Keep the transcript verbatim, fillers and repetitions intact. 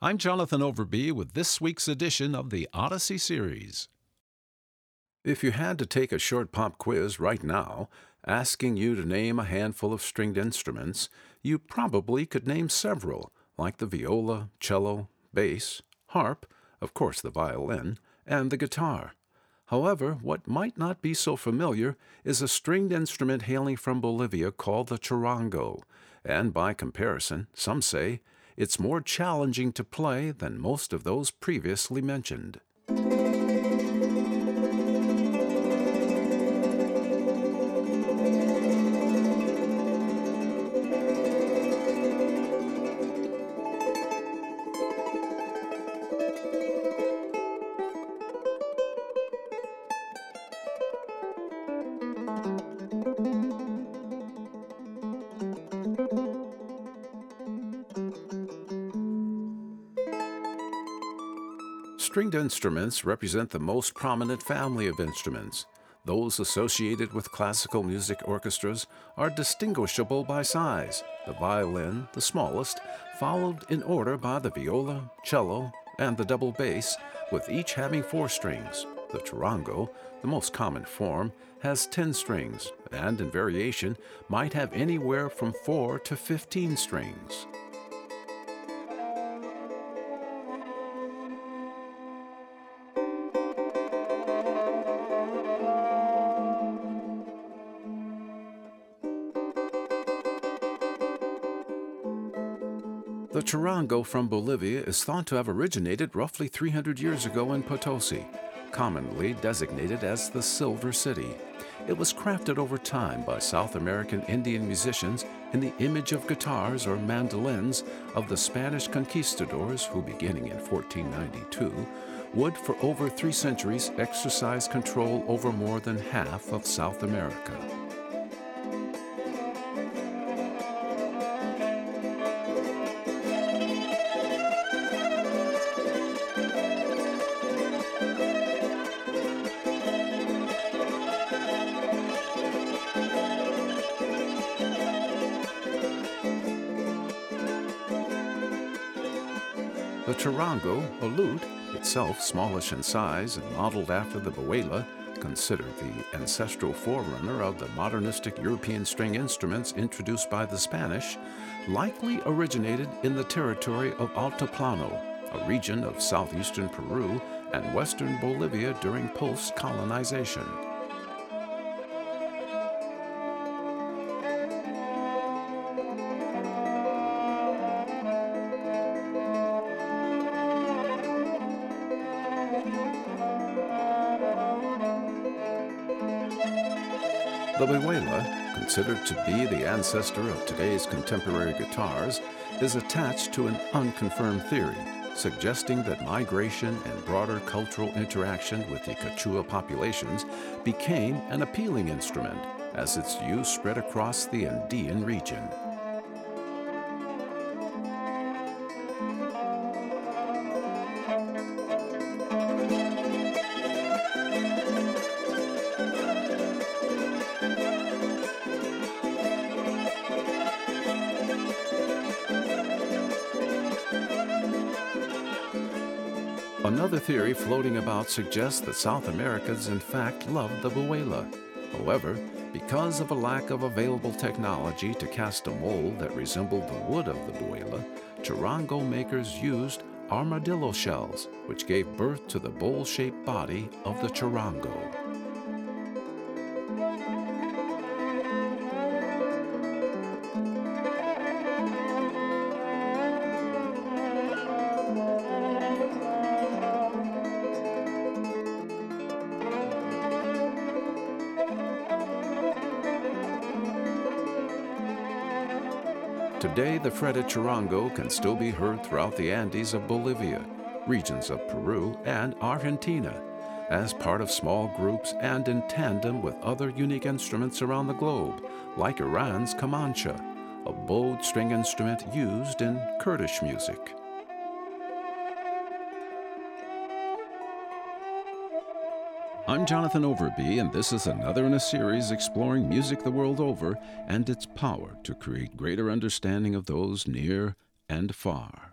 I'm Jonathan Overby with this week's edition of the Odyssey series. If you had to take a short pop quiz right now, asking you to name a handful of stringed instruments, you probably could name several, like the viola, cello, bass, harp, of course the violin, and the guitar. However, what might not be so familiar is a stringed instrument hailing from Bolivia called the charango, and by comparison, some say, it's more challenging to play than most of those previously mentioned. Stringed instruments represent the most prominent family of instruments. Those associated with classical music orchestras are distinguishable by size, the violin, the smallest, followed in order by the viola, cello, and the double bass, with each having four strings. The charango, the most common form, has ten strings, and in variation might have anywhere from four to fifteen strings. The charango from Bolivia is thought to have originated roughly three hundred years ago in Potosi, commonly designated as the Silver City. It was crafted over time by South American Indian musicians in the image of guitars or mandolins of the Spanish conquistadors who, beginning in fourteen ninety-two, would for over three centuries exercise control over more than half of South America. The charango, a lute, itself smallish in size and modeled after the buela, considered the ancestral forerunner of the modernistic European string instruments introduced by the Spanish, likely originated in the territory of Altiplano, a region of southeastern Peru and western Bolivia during post-colonization. The buela, considered to be the ancestor of today's contemporary guitars, is attached to an unconfirmed theory, suggesting that migration and broader cultural interaction with the Quechua populations became an appealing instrument as its use spread across the Andean region. Another theory floating about suggests that South Americans in fact loved the buela. However, because of a lack of available technology to cast a mold that resembled the wood of the buela, charango makers used armadillo shells, which gave birth to the bowl-shaped body of the charango. Today, the fretted charango can still be heard throughout the Andes of Bolivia, regions of Peru, and Argentina, as part of small groups and in tandem with other unique instruments around the globe, like Iran's kamancha, a bowed string instrument used in Kurdish music. I'm Jonathan Overby, and this is another in a series exploring music the world over and its power to create greater understanding of those near and far.